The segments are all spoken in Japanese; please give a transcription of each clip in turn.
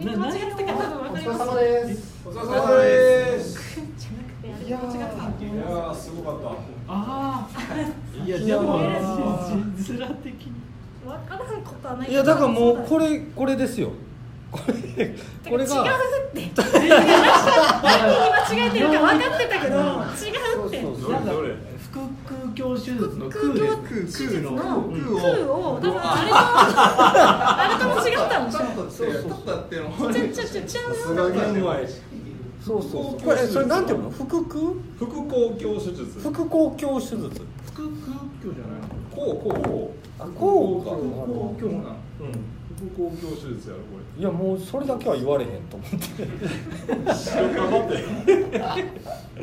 間違ってたか多分分かります。 お疲れ様です。 お疲れ様です。 じゃなくてあれ間違ってた。 いやーすごかった。 ああ。いやでも字面的に分からんことはない。 いやだからもうこれですよ。これが違うって何に間違えてるか分かってたけど違うって。 どれ腹腔鏡手術の空の空を多分あれとも違ったんでしょ。 そうってのもちゃうすごい前。 そうこれそれなんていうの？腹腔鏡手術。 腹腔鏡手術。 腹腔鏡じゃないの？ こうあこうか。 腹腔鏡な。 副交響手術やろこれ。いやもうそれだけは言われへんと思って。 頑張って。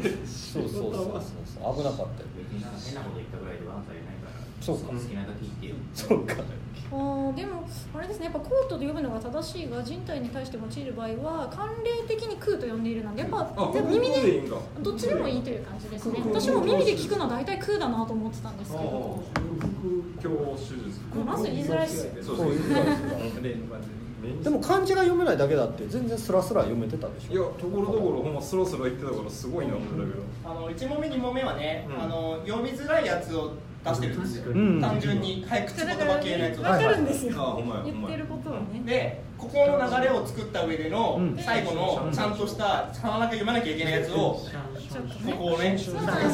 そう危なかったよ。 変なこと言ったぐらいでワンサイないから。 そうか。 好きなだけ言ってよ。 そうか。 でもあれですね、やっぱコートと呼ぶのが正しいが人体に対して用いる場合は慣例的に空と呼んでいるのでやっぱ耳でどっちでもいいという感じですね。私も耳で聞くのは大体空だなと思ってたんですけど。 副鏡手術。 まず言いづらいです。 そう言いづらいです。でも漢字が読めないだけだって全然スラスラ読めてたでしょ。 いやところどころほんまスラスラ言ってたからすごいな思ったけど。 1問目2問目はね、読みづらいやつを出してるんですよ。単純に早口言葉系のやつを。 分かるんですよ。 言ってることはね。 でここの流れを作った上での最後のちゃんとしたなかなか読まなきゃいけないやつをここをね。 いわ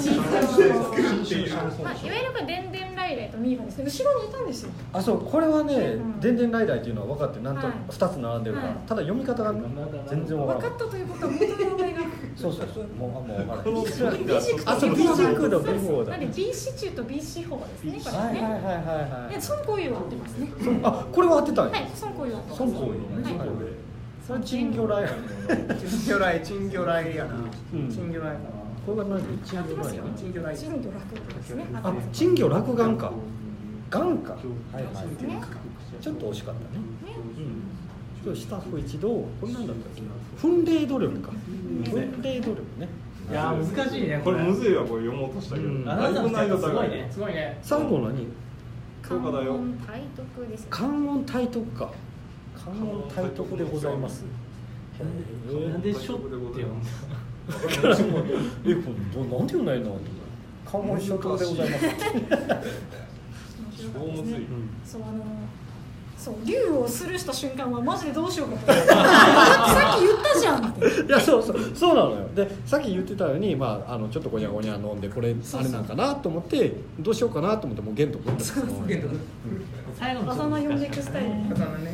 ゆるでんでんライライとミーバですね。後ろにいたんですよ。 あそうこれはねでんでんライライというのは分かってなんと2つ並んでるから。ただ読み方が全然分からない。 分かったということは元の名前が。 そうもう分からない。 あそう B 軸の B 法だ。 なんで B シチューと B 四法ですね。これね。 はい。 孫光裕は合ってますね。 あこれは合ってたんや。 はい、孫光裕は合ってます。 孫光裕。それ珍魚雷や。 珍魚雷やな。珍魚雷かな。 これは何？ 珍魚雷。珍魚楽ですね。 あ、珍魚落眼か。眼か。はい。ちょっと惜しかったね。ちょっとスタッフ一同これなんだったっけな。奮励努力か。奮励努力ね。 いや難しいね。 これむずいわこれ読もうとしたけど。 あなたの難易度高いね。すごいね。 最後何？ 関門体徳です。 関門体徳か。関門体徳でございます。 なんでしょって読んだ。 なんで読んないの？関門書徳でございます。 そう竜をスルーした瞬間はマジでどうしようかと。さっき言ったじゃんって。 いやそうなのよ。でさっき言ってたようにちょっとゴニャゴニャ飲んでこれあれなんかなと思ってどうしようかなと思ってもう玄徳最後の浅間読んでいくスタイルね。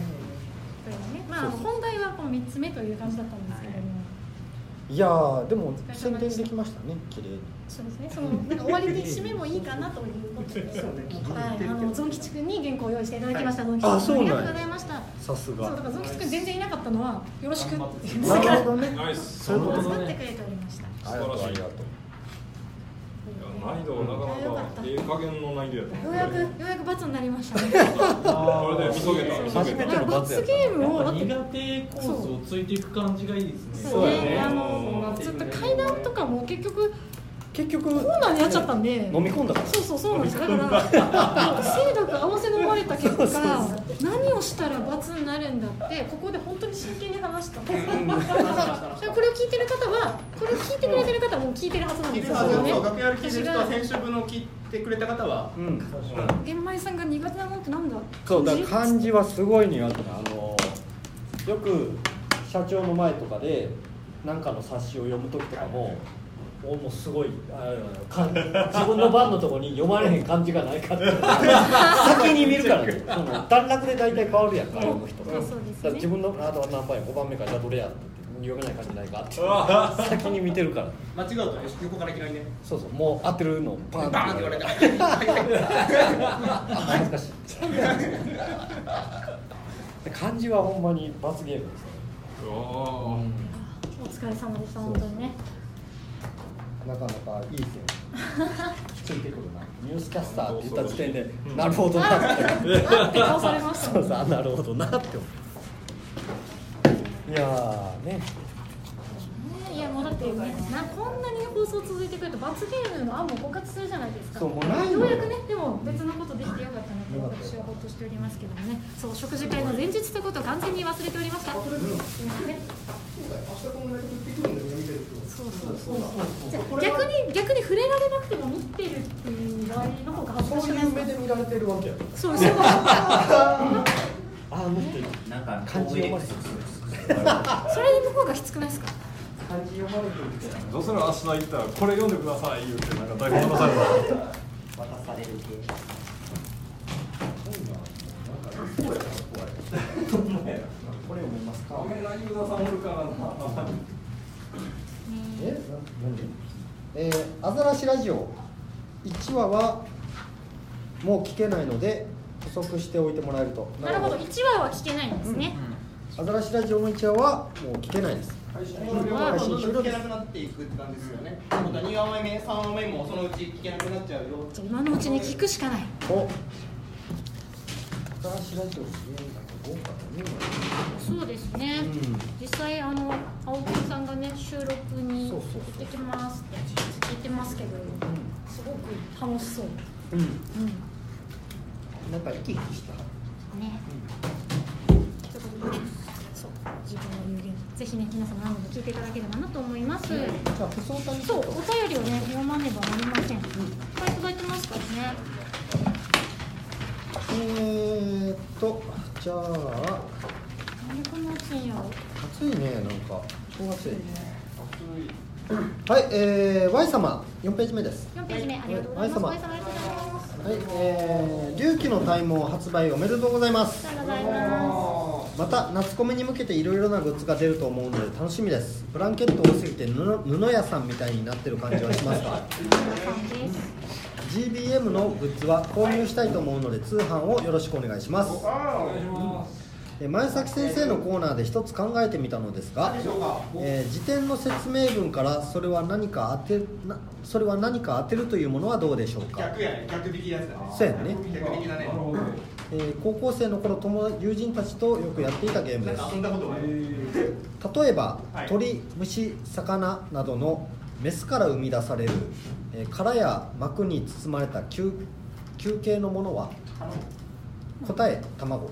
本題はこの3つ目という感じだったんですけども。 いやーでも宣伝できましたね綺麗に。 そうですね。なんか終わりで締めもいいかなということで。はい。ゾン吉くんに原稿を用意していただきました。ゾン吉くんありがとうございました。 さすが。 そうだからゾン吉くん全然いなかったのはよろしくって。 なるほどね。 そういうことね。作ってくれておりました。 ありがとう。 難易度なかなかいい加減の難易度やった。 ようやく罰になりましたね。 これで見そげた。 初めての罰やった。 罰ゲームを苦手コースをついていく感じがいいですね。 そうね。ずっと階段とかも結局コーナーになっちゃったんで飲み込んだから。 そうなんです。だから精度が合わせ飲まれた結果何をしたら罰になるんだってここで本当に真剣に話したんです。これを聞いてる方はこれを聞いてくれてる方はもう聞いてるはずなんですよね。 楽屋で聞いてる人は先週分の聞いてくれた方は玄米さんが苦手なのってなんだ。 そうだ漢字はすごい苦手なよく社長の前とかで何かの冊子を読む時とかもうすごい自分の番のところに読まれへん漢字がないかって先に見るからね。段落で大体変わるやんか読む人。だから自分の何番や5番目からじゃあどれやって読めない漢字ないかって先に見てるから。 間違うとね横からいきなりね。 そうもう合ってるのバーンって言われた。 恥ずかしい。漢字はほんまに罰ゲームですね。 お疲れ様でした本当にね。 なかなかいい線ついてくるな。ニュースキャスターって言った時点でなるほどなって顔されましたね。 なるほどなって思う。いやーね。 いやもうだってっていうね、こんなに放送続いてくると罰ゲームの案も枯渇するじゃないですか。 そうもうないのようやくね、でも別のことできてよかったなと私はほっとしておりますけどもね。そう、食事会の前日ということを完全に忘れておりました。すみません。そうそうそう。じゃあ逆に触れられなくても見てるっていう場合の方が恥ずかしくないですか。 目で見られてるわけや。 そうそう。 あ、見てる。 なんか漢字読まれてる。 それの方がきつくないですか。 漢字読まれてるみたいな。 どうせなら明日行ったらこれ読んでください言うてなんか台本渡される。 渡される系。 これ読めますか。 ごめんな、ユーザーさんおるからな。 アザラシラジオ1話はもう聞けないので補足しておいてもらえると。 なるほど、1話は聞けないんですね。 アザラシラジオの1話はもう聞けないです。 配信終了はどんどん聞けなくなっていくって感じですよね。ということは2話目、3話目もそのうち聞けなくなっちゃうよ。 じゃあ今のうちに聞くしかない。 お、アザラシラジオ豪華だね。 そうですね、実際青木さんがね収録に行ってきますって言ってますけど、すごく楽しそう。 なんか生き生きしたね。ということでね、そう自分の有言ぜひね皆さん何度も聞いていただければなと思います。 じゃあ不相談にそうお便りをね読まねばなりません。いっぱい届いてますからね。 じゃあなんでこんな暑いんやろ。 暑いね、なんか超暑い。はい、Y 様4ページ目です。 4ページ目ありがとうございます。Y 様ありがとうございます。 はい、龍騎の大門発売おめでとうございます。 ありがとうございます。 また夏コミに向けていろいろなグッズが出ると思うので楽しみです。ブランケット多すぎて布屋さんみたいになってる感じはしますがGBM のグッズは購入したいと思うので通販をよろしくお願いします。前崎先生のコーナーで一つ考えてみたのですが、辞典の説明文からそれは何か当てるというものはどうでしょうか。 逆やね、逆引きやつだね。 そうやね。 逆引きだね。 高校生の頃友人たちとよくやっていたゲームです。 遊んだことない。 例えば鳥、虫、魚などのメスから生み出される殻や膜に包まれた球形のものは答え卵。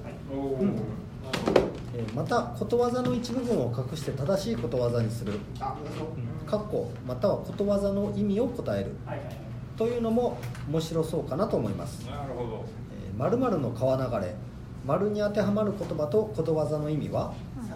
またことわざの一部分を隠して正しいことわざにするまたはことわざの意味を答えるというのも面白そうかなと思います。 なるほど。 〇〇の川流れ、丸に当てはまる言葉とことわざの意味は。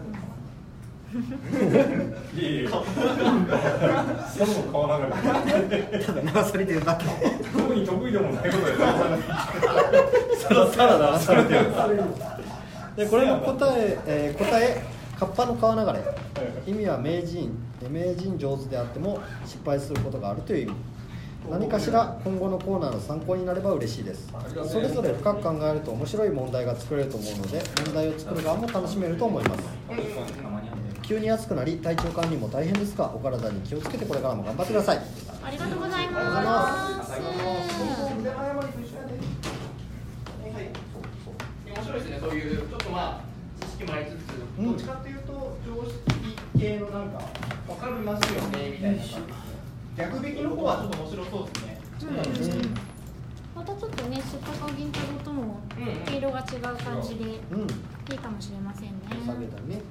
いえいえ。その川流れ。 ただ流されてるだけ。 特に得意でもないことで流さら流されてる。でこれの答えカッパの川流れ、意味は名人上手であっても失敗することがあるという意味。何かしら今後のコーナーの参考になれば嬉しいです。それぞれ深く考えると面白い問題が作れると思うので問題を作る側も楽しめると思います。急に暑くなり体調管理も大変ですがお体に気をつけてこれからも頑張ってください。 ありがとうございます。 面白いですね、そういうちょっと知識もありつつ、どっちかっていうと常識系のなんか分かりますよねみたいな逆引きの方はちょっと面白そうですね。 またちょっとね、すっぱか銀太郎とも毛色が違う感じでいいかもしれませんね。 下げたね。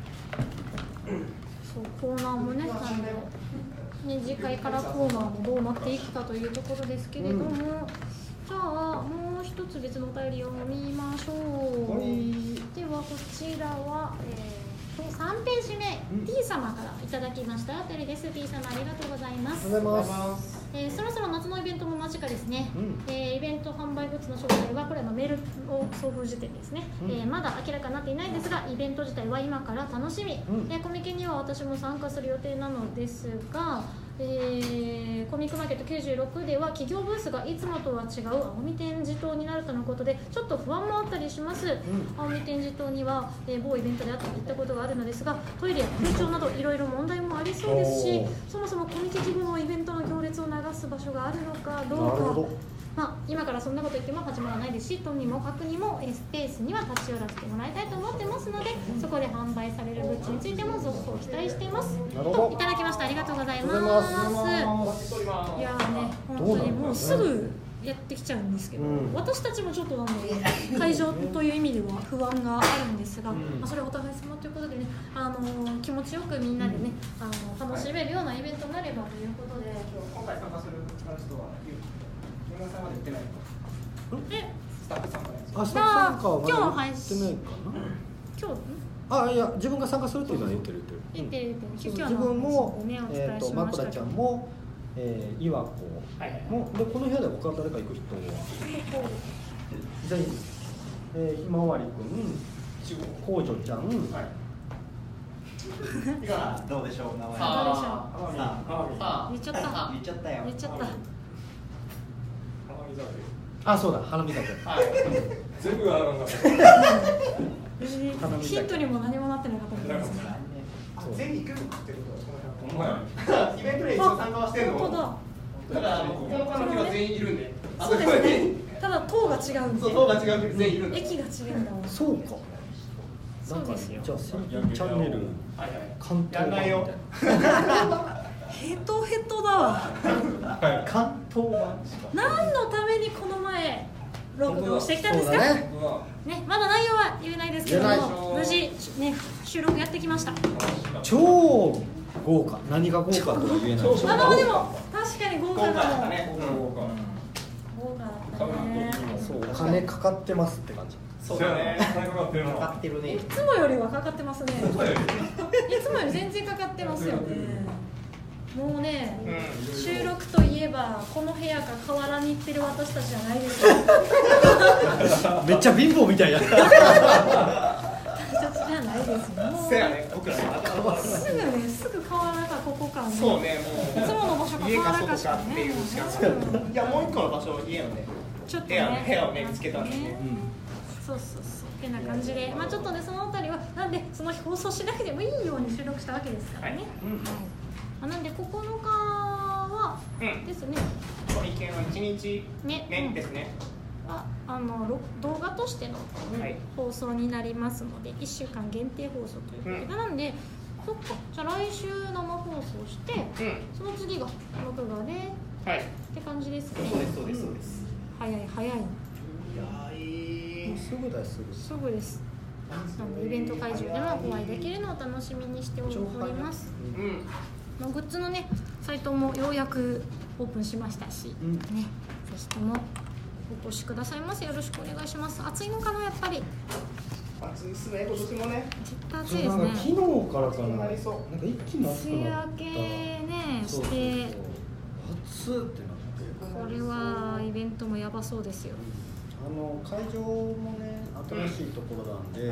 そうコーナーもね、次回からコーナーもどうなっていくかというところですけれども、じゃあもう一つ別のお便りを読みましょう。ではこちらは、3ページ目、T 様からいただきましたお便りです。 T 様ありがとうございます。そろそろ夏のイベントも間近ですね。イベント販売グッズの詳細はこれはメールを送付時点ですね。まだ明らかになっていないですがイベント自体は今から楽しみ。コミケには私も参加する予定なのですが、コミックマーケット96では企業ブースがいつもとは違う青海展示棟になるとのことでちょっと不安もあったりします。青海展示棟には、某イベントで行ったことがあるのですがトイレや空調などいろいろ問題もありそうですし、そもそもコミケ規模のイベントの行列を流す場所があるのかどうか今からそんなこと言っても始まらないですし、とにもかくにもスペースには立ち寄らせてもらいたいと思ってますので、そこで販売されるグッズについても続報期待しています。 なるほどといただきました。ありがとうございありがとうございまます。いやーね、本当にもうすぐやってきちゃうんですけど、私たちもちょっと会場という意味では不安があるんですが、それはお互い様ということでね、気持ちよくみんなでね、楽しめるようなイベントになればということで、 今回参加する人は皆さんまで言ってないえスタッフさんがね。 あ、スタッフ参加はまだ今日言ってないか今日な。いや、自分が参加するっていうのは言ってる言ってる自今日の分も、 ねお伝えしまましたけどくらちゃんも、岩子も、でこの部屋で他誰か行く人は全員、ひまわりくん、こうじょちゃん、 いかがどうでしょう、名前。 言っちゃった言っちゃったよ。 言っちゃったあ、そうだ、花見酒。 全部あるんだ。 ヒントにも何もなってなかったですね。 全員行くってことほんまや。 イベントで一応参加はしてるの。 本当だ。 だから9日の日は全員いるんで。 そうですね。ただ塔が違うんで。 そう、塔が違うけど全員いるんで。 駅が違うんだわ。 そうか。 そうですよ。 じゃあ、チャンネル関東版みたいな。 ヘトヘトだわ。 関東版。 何のためにこの前録画をしてきたんですか。 そうだね。 ね、まだ内容は言えないですけども、無事ね収録やってきました。 超豪華。何が豪華とは言えない。 でも確かに豪華だもん。 豪華だったね。 豪華だったね。 そう、お金かかってますって感じ。 そうだね。 金かかってるの。 かかってるねい。つもよりはかかってますね。いつもより全然かかってますよね。もうね、収録といえばこの部屋が河原に行ってる私たちじゃないですよ。 めっちゃ貧乏みたいな。 私たちじゃないですよ。 せやね、僕らすぐね、すぐ河原かここかね。 そうね、もういつもの場所か家か河原か外かってしかね。 いうしかいや、もう一個の場所、家のね、 ちょっと部屋をね、 ね、見つけたんですね。 そうそうそうってな感じで、ちょっとねそのあたりはなんでその日放送しなくてもいいように収録したわけですからね。なんで9日はですね。 コミケの1日目ですね。 動画としての、放送になりますので1週間限定放送ということで、なんでそっか、じゃあ来週生放送して、その次が録画で、って感じですね。 そうです早いすぐだよ、すぐ。 すぐです。なのでイベント会場でもお会いできるのを楽しみにしております。グッズのねサイトもようやくオープンしましたし、ね、ぜひともお越しくださいませ。よろしくお願いします。暑いのかな、やっぱり。 暑いっすね、今年もね。 絶対暑いですね。 昨日からかな。なんか一気に暑く梅雨なった。 明けねして、 暑ってなって。 これはイベントもやばそうですよ。 会場もね、新しいところなんで、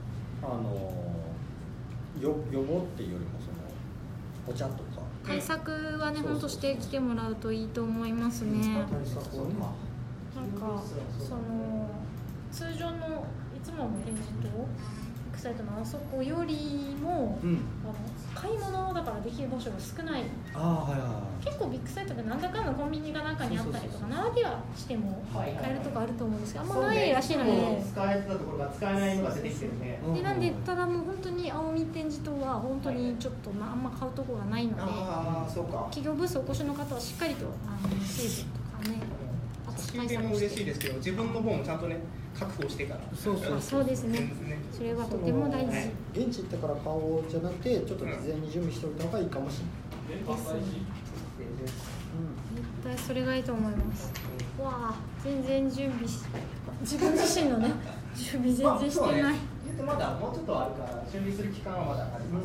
予防っていうよりもお茶とか対策はね、本当してきてもらうといいと思いますね。 対策をね。 なんか通常のいつもの展示とビッグサイトのあそこよりも、買い物だからできる場所が少ない。結構ビッグサイトでなんだかんだコンビニが中にあったりとか、並びはしても買えるとこあると思うんですけど、あんまないらしいので、 使えてたところが使えないのが出てきてるね。 でなんでただもう本当に青海展示棟は本当にちょっとあんま買うところがないので、 そうか。 企業ブースお越しの方はしっかりと水分とかね、 対策も嬉しいですけど、自分の方もちゃんとね確保してから。 そうですね。それはとても大事。 現地行ってから買おうじゃなくて、ちょっと事前に準備しておいた方がいいかもしれない。 絶対それがいいと思います。わあ、全然準備自分自身のね準備全然してない。 言うてまだもうちょっとあるから準備する期間はまだあります。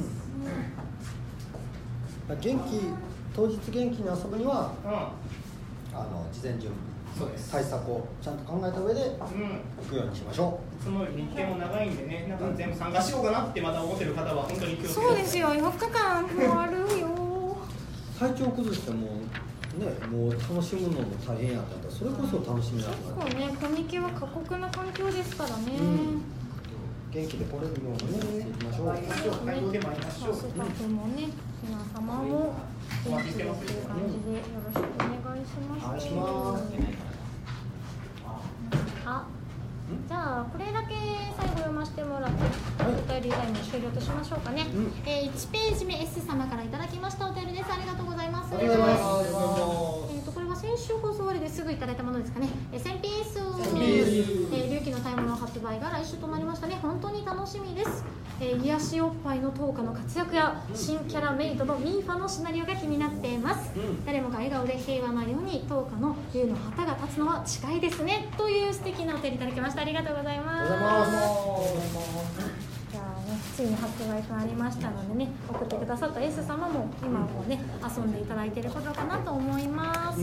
当日元気に遊ぶには、事前準備、対策をちゃんと考えた上で行くようにしましょう。 いつもより日程も長いんでね、なんか全部参加しようかなってまだ思ってる方は本当に気をつけて。 そうですよ、4日間もあるよ。 体調崩してもう楽しむのも大変やったんだ。それこそ楽しみなくなる。 結構ね、コミケは過酷な環境ですからね。 元気で来れるようにね、行きましょう。 会場でもありましょう。 スタッフもね、皆様もお待ちしてます。 という感じでよろしくお願いします。 じゃあこれだけ最後読ませてもらってお便りタイム終了としましょうかね、1ページ目 S 様からいただきましたお便りです。ありがとうございます。 ありがとうございます。 これは先週放送終わりですぐいただいたものですかね。1000PS 龍騎の買い物発売が来週となりましたね。本当に楽しみです。癒しおっぱいのトーカの活躍や新キャラメイドのミーファのシナリオが気になっています、誰もが笑顔で平和なようにトーカの龍の旗が立つのは近いですねという素敵なお手いただきました。ありがとうございます。じゃあね、ついに発売となりましたのでね、送ってくださった S 様も今もね遊んでいただいていることかなと思います、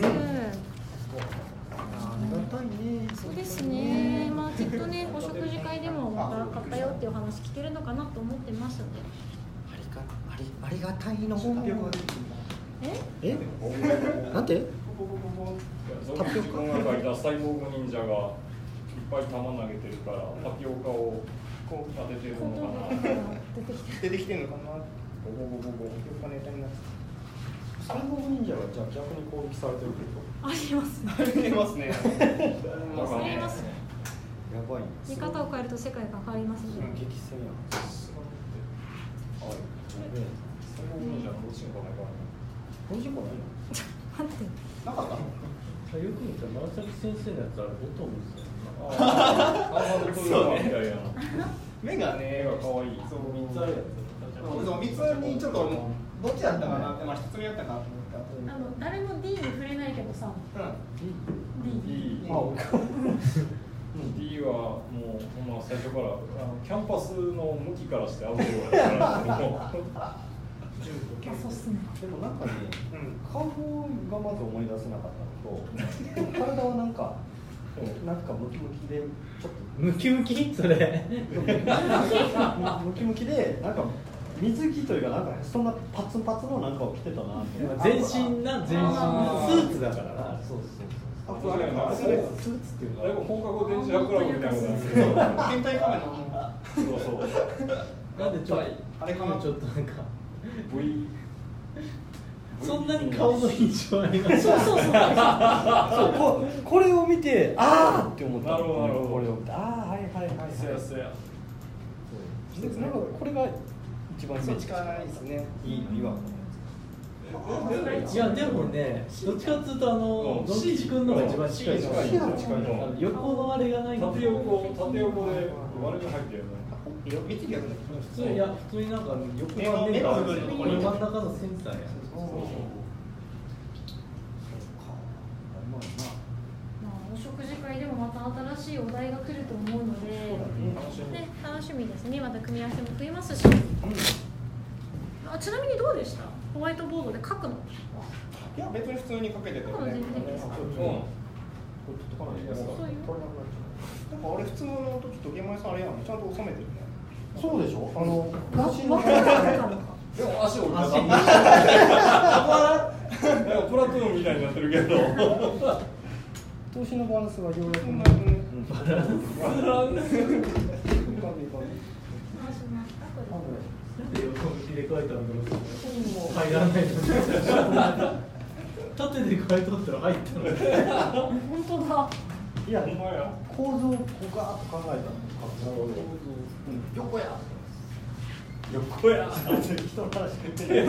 そうですね、まあきっとねお食事会でもまた買ったよっていうお話聞けるのかなと思ってましたので、 ありがたいの。 えなんて？ タピオカが書いたサイボーグ忍者がいっぱい球投げてるからタピオカをこう当ててるのかな。 出てきてるのかな。タピオカネタになって。 サイボーグ忍者はじゃあ逆に攻撃されてるけど。 ありますね。 ありますね。 ありますね。 やばい。 見方を変えると世界が変わりますね。 激戦やん。 サイボーグ忍者のどっちのかないからね。 どうしようかないの？ 待って。 なかったの？ よく見たら紫先生のやつあれボトムですよね。 そうね。 目がね、 可愛い。 そう3つあるやつ。そう3つにちょっとどっちだったかなって、まあ1つ目やったかなと思った。 誰も D に触れないけどさ。 D はもうほんま最初からキャンパスの向きからしてアウトローだから。 そうっすね。 でもなんかね、顔がまず思い出せなかったのと、体はなんかムキムキでちょっとムキムキそれムキムキでなんか水着というかなんかそんなパツンパツのなんかを着てたなって。 全身なスーツだからな。 そう。 あれやな。 スーツっていうか。 でも放課後電車クラブみたいなことなんですけど。 変態仮面の。 そう。 なんでちょっとあれかな。 ちょっとなんか。 そんなに顔の印象あります。 そうこれを見てあーって思った。 なるほど。 これを見てはい。 そうや。 なんかこれが一番近いですね。 いいの言わん。 いやでもね、どっちかっていうとドン吉君のが一番近い。横のあれがないの。 縦横であれが入ってるね。 普通になんか横が目が真ん中のセンサーや。 お食事会でもまた新しいお題が来ると思うので、楽しみですね。また組み合わせも増えますし。ちなみにどうでした？ホワイトボードで書くの？ いや別に普通に書けてたよね。なんかあれ普通の時とゲーム屋さんあれやん、ちゃんと収めてるね。 そうでしょ。 でも足折った。プラトゥーンみたいになってるけど。 投資のバランスがようやく横向きで書いたら入らないの。縦で書いとったら入ったの。 本当だ。 いや構造をこうガーッと考えたの。横や人の話聞いてる。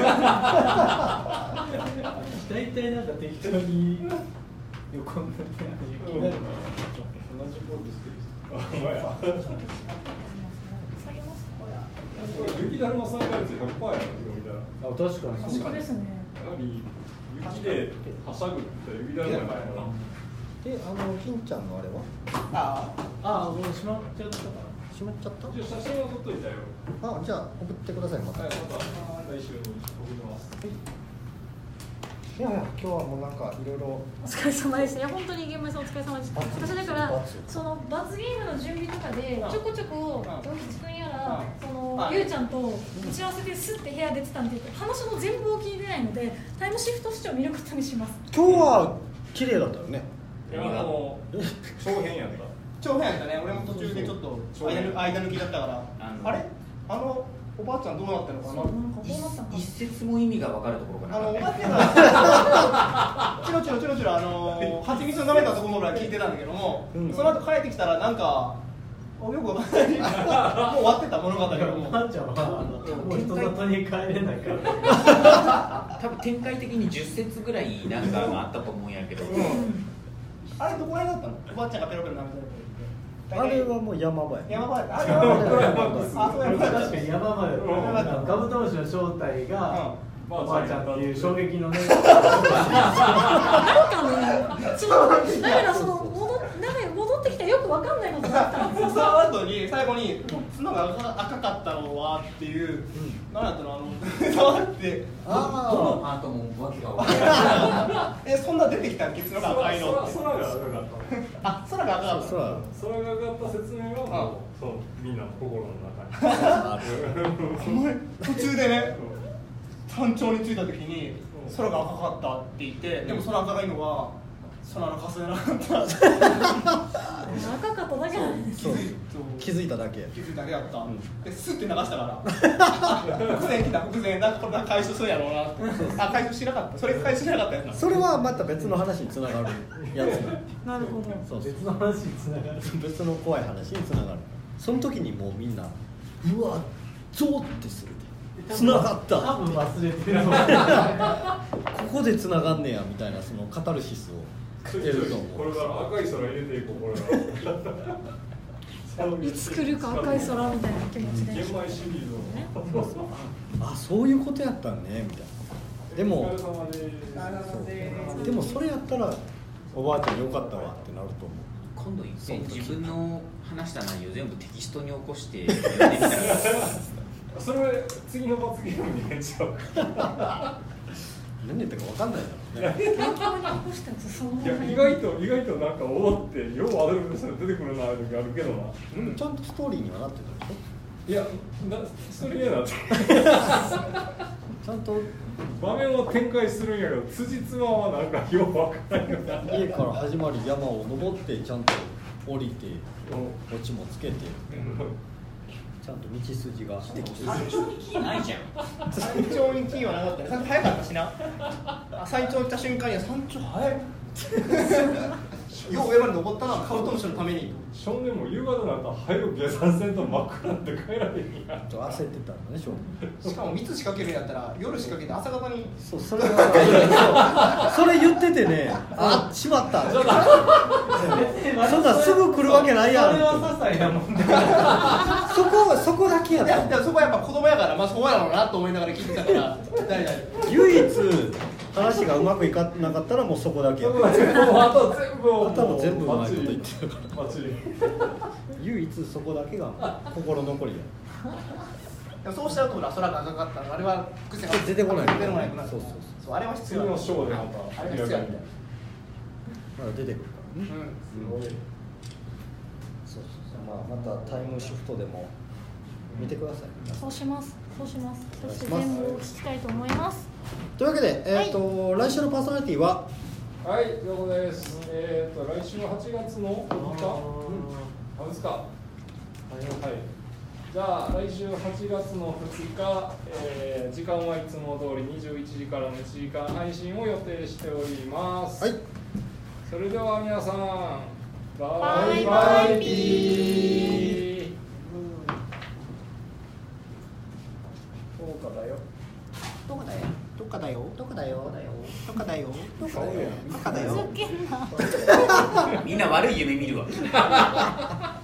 大体なんか適当に横になって同じことしてる。 雪だるま3ヶ月100%やろ。 確かに。 本当ですね。 やはり雪ではしゃぐって雪だるまやないかな。 金ちゃんのあれは？ もうしまっちゃったから。 しまっちゃった？ じゃあ写真は撮っといたよ。 じゃあ送ってくださいまた。 はい、また来週送ります。 いや今日はもうなんかいろいろお疲れ様でした。本当にゲーム屋さんお疲れ様でした。私だからその罰ゲームの準備とかでちょこちょこドン吉君やらゆうちゃんと打ち合わせですって部屋出てたんで話の全部を聞いてないのでタイムシフト視聴見ることにします。 今日は綺麗だったよね。 長編やった。 長編やったね。俺も途中でちょっと間抜きだったから。あれおばあちゃんどうなってるのかな。 なんかどうなったんか一節も意味が分かるところがなおばあちゃんがチロチロ蜂蜜を舐めたところまで聞いてたんだけども、その後帰ってきたらなんかよくわかんないもう終わってた物語がもう。 ばあちゃんはもう人里に帰れないから多分展開的に10節ぐらいなんかあったと思うんやけど、 あれどこら辺だったの？おばあちゃんがペロペロ舐めてる。 あれはもう山場や。 山場やった。あれはそうやった。 確かに山までカブトムシの正体がおばあちゃんっていう衝撃のねなんかね、ちょっとだからその戻ってきたらよくわかんないことだったんですよ。 その後に最後に角が赤かったのはっていう、なんだったの触ってどのパートもわけが分からないそんな出てきたっけ角が赤いのって。 空が赤かった。 あ、空が赤かった。 空が上がった説明はもうそうみんなの心の中に。 お前途中でね山頂に着いた時に空が赤かったって言って、でも空赤いのは空の霞じゃなかった。 赤かっただけなんです。 気づいただけ。 気づいただけだった。でスッて流したから伏線来た伏線なんかこれ回収するやろうなって。あ、回収しなかった。それ回収しなかったやつな。 それはまた別の話につながるやつ。 なるほど。 そう別の話につながる別の怖い話につながる。その時にもうみんなうわゾーってする。つながった多分忘れてるここでつながんねやみたいなそのカタルシスを得ると思う。 これから赤い空入れていこう。これいつ来るか赤い空みたいな気持ちで。 玄米シリーズをあ、そういうことやったんねみたいな。でもそれやったらおばあちゃんよかったわってなると思う。 今度一遍自分の話した内容全部テキストに起こして読んでみたらそれ次の罰ゲームに入れちゃう。 何言ったか分かんないだろうね。 原稿に起こしたやつそのまま。 意外となんかおってようアドリブで出てくるなあるけどな。 ちゃんとストーリーにはなってたでしょ。 いやそれ嫌なって。 ちゃんと場面を展開するんやけど辻褄はなんかよく分からないよな。 家から始まる山を登ってちゃんと降りてオチもつけてちゃんと道筋ができてる。 山頂にキーないじゃん。 山頂にキーはなかったね。早かったしな。山頂行った瞬間には山頂早い。よう上まで登ったな、カブトムシのために。 少年も夕方になったら早く下山せんと真っ暗って帰られへんや。 焦ってたんだね少年。 しかも3つ仕掛けるんやったら夜仕掛けて朝方に。 そうそれはそれ言っててね、あ、しまった。そんなすぐ来るわけないやん。 それは些細なもんね。 そこだけやった。 いやそこはやっぱ子供やから、まあそうやろうなと思いながら聞いてたから。 唯一話がうまくいかなかったらもうそこだけやった。 あと全部うまいこと言ってるからバッチリ。 唯一そこだけが心残りや。 でもそうしちゃうと空が赤かったのあれは癖が出てこない。 出てこないくなる。 そうそうあれは必次要のショーでまたあれが必要やね。 まだ出てくるからね。 すごい。 そうまたタイムシフトでも見てください。 そうします。そして全部聞きたいと思います。 というわけで、来週のパーソナリティははい、どうもです。来週は8月の6日。あ、ですか。はい。じゃあ来週8月の2日、時間はいつも通り21時からの1時間配信を予定しております。 はい。 それでは皆さん、 バイバイピー。 どこだよ。 ふざけんな。 みんな悪い夢見るわ。